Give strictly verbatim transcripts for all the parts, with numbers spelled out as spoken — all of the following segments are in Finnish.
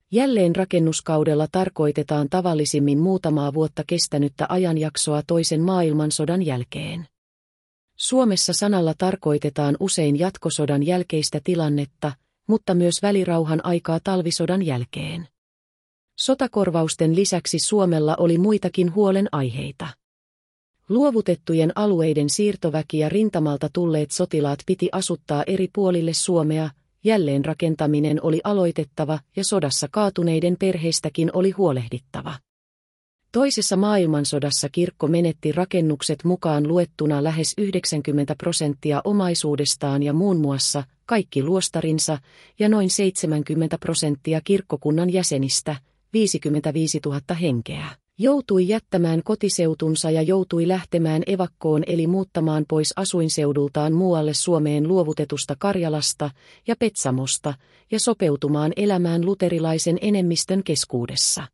Jälleenrakennuskaudella tarkoitetaan tavallisimmin muutamaa vuotta kestänyttä ajanjaksoa toisen maailmansodan jälkeen. Suomessa sanalla tarkoitetaan usein jatkosodan jälkeistä tilannetta, mutta myös välirauhan aikaa talvisodan jälkeen. Sotakorvausten lisäksi Suomella oli muitakin huolenaiheita. Luovutettujen alueiden siirtoväki ja rintamalta tulleet sotilaat piti asuttaa eri puolille Suomea, jälleenrakentaminen oli aloitettava ja sodassa kaatuneiden perheistäkin oli huolehdittava. Toisessa maailmansodassa kirkko menetti rakennukset mukaan luettuna lähes yhdeksänkymmentä prosenttia omaisuudestaan ja muun muassa kaikki luostarinsa ja noin seitsemänkymmentä prosenttia kirkkokunnan jäsenistä, viisikymmentäviisituhatta henkeä, joutui jättämään kotiseutunsa ja joutui lähtemään evakkoon eli muuttamaan pois asuinseudultaan muualle Suomeen luovutetusta Karjalasta ja Petsamosta ja sopeutumaan elämään luterilaisen enemmistön keskuudessa.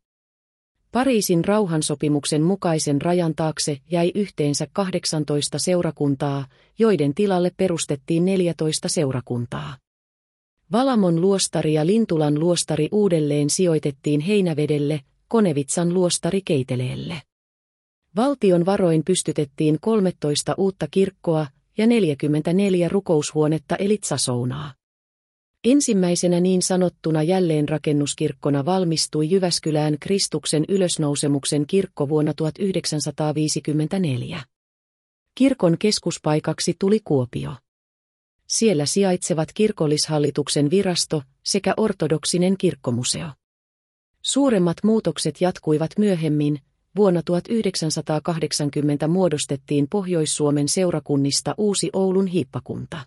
Pariisin rauhansopimuksen mukaisen rajan taakse jäi yhteensä kahdeksantoista seurakuntaa, joiden tilalle perustettiin neljätoista seurakuntaa. Valamon luostari ja Lintulan luostari uudelleen sijoitettiin Heinävedelle, Konevitsan luostari Keiteleelle. Valtion varoin pystytettiin kolmetoista uutta kirkkoa ja neljäkymmentäneljä rukoushuonetta eli tsasounaa. Ensimmäisenä niin sanottuna jälleenrakennuskirkkona valmistui Jyväskylään Kristuksen ylösnousemuksen kirkko vuonna tuhatyhdeksänsataaviisikymmentäneljä. Kirkon keskuspaikaksi tuli Kuopio. Siellä sijaitsevat kirkollishallituksen virasto sekä ortodoksinen kirkkomuseo. Suuremmat muutokset jatkuivat myöhemmin. Vuonna tuhatyhdeksänsataakahdeksankymmentä muodostettiin Pohjois-Suomen seurakunnista uusi Oulun hiippakunta.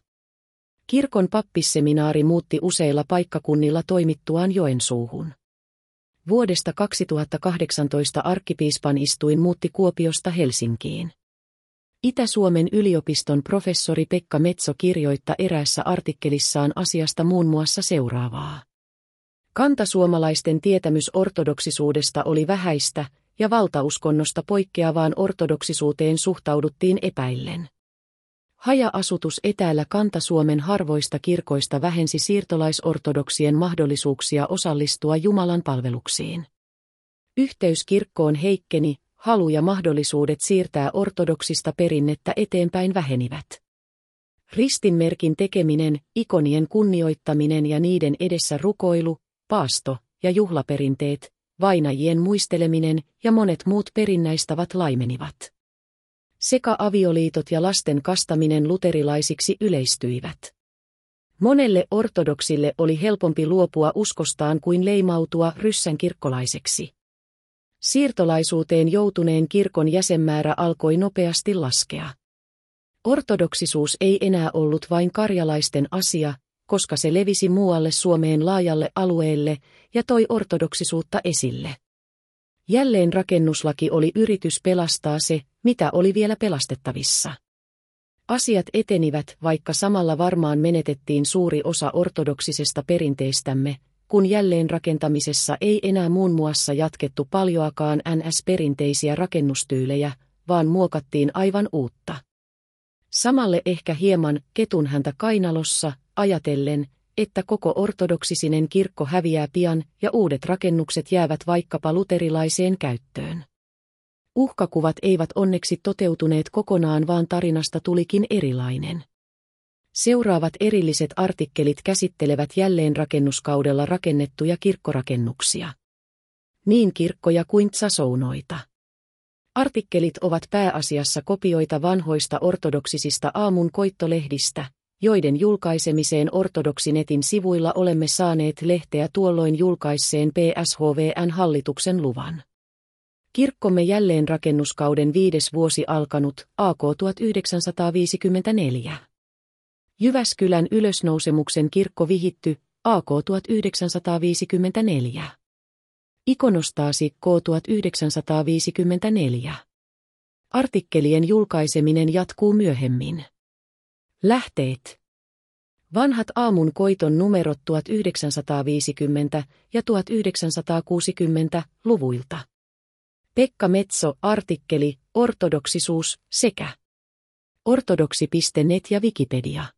Kirkon pappisseminaari muutti useilla paikkakunnilla toimittuaan Joensuuhun. Vuodesta kaksituhattakahdeksantoista arkkipiispan istuin muutti Kuopiosta Helsinkiin. Itä-Suomen yliopiston professori Pekka Metso kirjoittaa eräässä artikkelissaan asiasta muun muassa seuraavaa. Kantasuomalaisten tietämys ortodoksisuudesta oli vähäistä, ja valtauskonnosta poikkeavaan ortodoksisuuteen suhtauduttiin epäillen. Haja-asutus etäällä Kanta-Suomen harvoista kirkoista vähensi siirtolaisortodoksien mahdollisuuksia osallistua Jumalan palveluksiin. Yhteys kirkkoon heikkeni, halu ja mahdollisuudet siirtää ortodoksista perinnettä eteenpäin vähenivät. Ristinmerkin tekeminen, ikonien kunnioittaminen ja niiden edessä rukoilu, paasto ja juhlaperinteet, vainajien muisteleminen ja monet muut perinnäistavat laimenivat. Sekä avioliitot ja lasten kastaminen luterilaisiksi yleistyivät. Monelle ortodoksille oli helpompi luopua uskostaan kuin leimautua ryssänkirkkolaiseksi. Siirtolaisuuteen joutuneen kirkon jäsenmäärä alkoi nopeasti laskea. Ortodoksisuus ei enää ollut vain karjalaisten asia, koska se levisi muualle Suomeen laajalle alueelle ja toi ortodoksisuutta esille. Jälleenrakennuslaki oli yritys pelastaa se, mitä oli vielä pelastettavissa. Asiat etenivät, vaikka samalla varmaan menetettiin suuri osa ortodoksisesta perinteistämme, kun jälleenrakentamisessa ei enää muun muassa jatkettu paljoakaan N S-perinteisiä rakennustyylejä, vaan muokattiin aivan uutta. Samalle ehkä hieman ketunhäntä kainalossa, ajatellen, että koko ortodoksisinen kirkko häviää pian ja uudet rakennukset jäävät vaikkapa luterilaiseen käyttöön. Uhkakuvat eivät onneksi toteutuneet kokonaan, vaan tarinasta tulikin erilainen. Seuraavat erilliset artikkelit käsittelevät jälleenrakennuskaudella rakennettuja kirkkorakennuksia. Niin kirkkoja kuin tsasounoita. Artikkelit ovat pääasiassa kopioita vanhoista ortodoksisista aamun koittolehdistä, joiden julkaisemiseen Ortodoksinetin sivuilla olemme saaneet lehteä tuolloin julkaisseen P S H V:n hallituksen luvan. Kirkkomme jälleenrakennuskauden viides vuosi alkanut, A K tuhatyhdeksänsataaviisikymmentäneljä. Jyväskylän ylösnousemuksen kirkko vihitty, A K tuhatyhdeksänsataaviisikymmentäneljä. Ikonostaasi K tuhatyhdeksänsataaviisikymmentäneljä. Artikkelien julkaiseminen jatkuu myöhemmin. Lähteet. Vanhat aamun koiton numerot tuhatyhdeksänsataaviisikymmentä ja tuhatyhdeksänsataakuusikymmentä luvuilta. Pekka Metso, artikkeli, ortodoksisuus sekä ortodoksi piste net ja Wikipedia.